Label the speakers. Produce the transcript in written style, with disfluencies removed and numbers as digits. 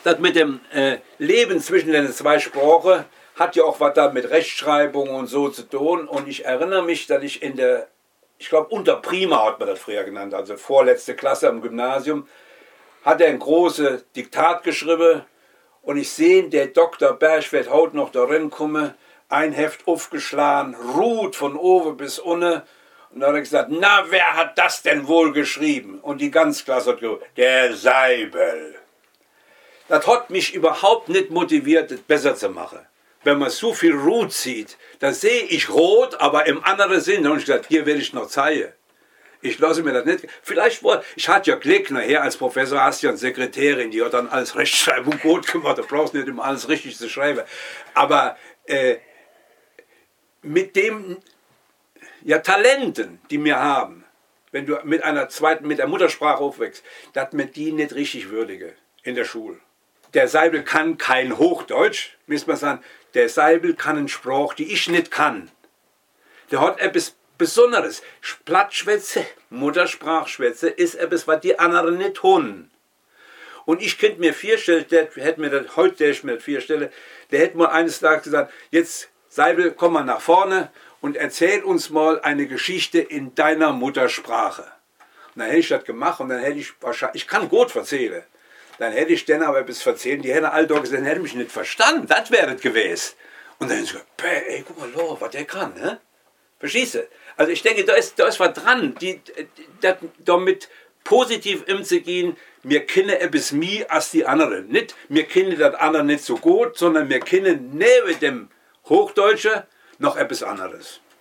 Speaker 1: Das mit dem Leben zwischen den zwei Sprachen hat ja auch was da mit Rechtschreibung und so zu tun. Und ich erinnere mich, dass ich ich glaube unter Prima hat man das früher genannt, also vorletzte Klasse am Gymnasium, hat er ein großes Diktat geschrieben. Und ich sehe, der Dr. Berg wird heute noch darin kommen, ein Heft aufgeschlagen, ruht von oben bis unten. Und dann hat er gesagt, na, wer hat das denn wohl geschrieben? Und die ganze Klasse hat gesagt, der Seibel. Das hat mich überhaupt nicht motiviert, es besser zu machen. Wenn man so viel Rot sieht, da sehe ich rot, aber im anderen Sinn. Und ich gesagt, hier werde ich noch zeigen. Ich lasse mir das nicht. Vielleicht, ich hatte ja Glück, nachher als Professor hast du ja eine Sekretärin, die hat dann alles Rechtschreibung gut gemacht. Du brauchst nicht immer alles richtig zu schreiben. Aber mit dem Talenten, die wir haben, wenn du mit der Muttersprache aufwächst, dass man die nicht richtig würdige in der Schule. Der Seibel kann kein Hochdeutsch, müsste man sagen. Der Seibel kann eine Sprache, die ich nicht kann. Der hat etwas Besonderes. Plattschwätze, Muttersprachschwätze ist etwas, was die anderen nicht tun. Und ich könnte mir vorstellen, der hätte mir das mal eines Tages gesagt, jetzt Seibel, komm mal nach vorne und erzähl uns mal eine Geschichte in deiner Muttersprache. Und dann hätte ich das gemacht und dann hätte ich wahrscheinlich, ich kann gut erzählen, dann hätte ich dann aber bis erzählen, die hätten alle da gesagt, hätte mich nicht verstanden, das wäre es gewesen. Und dann hätte ich gesagt, ey, guck mal, was der kann, ne? Verstehst du? Also ich denke, da ist was dran, damit positiv umzugehen, wir kennen etwas mehr als die anderen. Nicht, wir kennen das andere nicht so gut, sondern wir kennen neben dem Hochdeutschen noch etwas anderes.